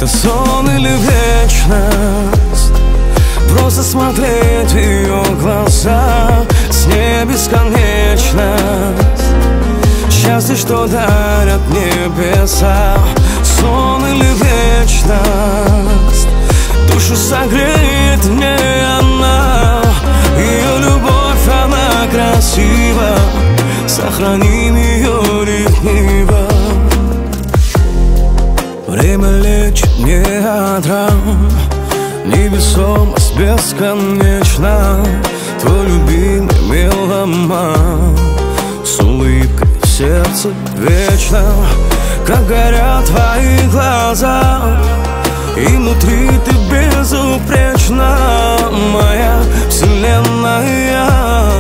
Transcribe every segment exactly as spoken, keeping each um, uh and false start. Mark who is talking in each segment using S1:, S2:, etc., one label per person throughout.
S1: Это сон или вечность? Просто смотреть в ее глаза. С ней бесконечность. Счастье, что дарят небеса. Сон или вечность? Душу согреет мне она. Ее любовь, она красива. Сохраним ее ревниво. Время лечит не от ран. Невесомость бесконечна. Твой любимый меломан. С улыбкой в сердце вечно. Как горят твои глаза. И внутри ты безупречна. Моя вселенная.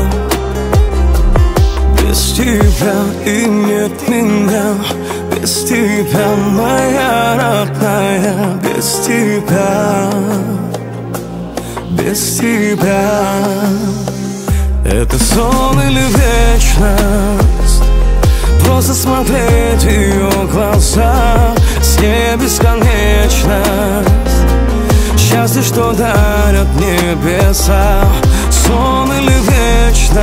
S1: Без тебя и нет меня. Без тебя, моя родная. Без тебя, без тебя. Это сон или вечность? Просто смотреть в ее глаза. С ней бесконечность. Счастье, что дарят небеса. Сон или вечность?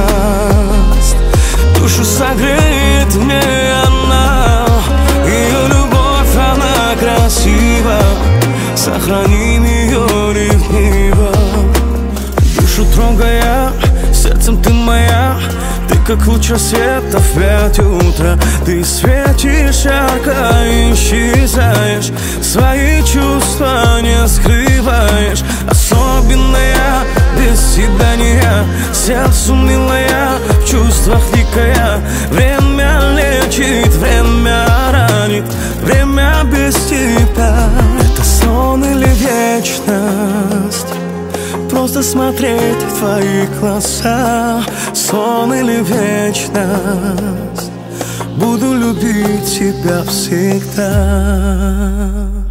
S1: Душу согреет мне она. Ее любовь, она красива. Сохраним ее ревниво. Душу трогая, сердцем ты моя. Ты как луч рассвета в пять утра. Ты светишь ярко и исчезаешь. Свои чувства не скрываешь. Особенная, без тебя не я. Сердцу милая, в чувствах дикая. Время лечит, время ранит. Время без тебя. Это сон или вечность? Просто смотреть в твои глаза. Сон или вечность? Буду любить тебя всегда.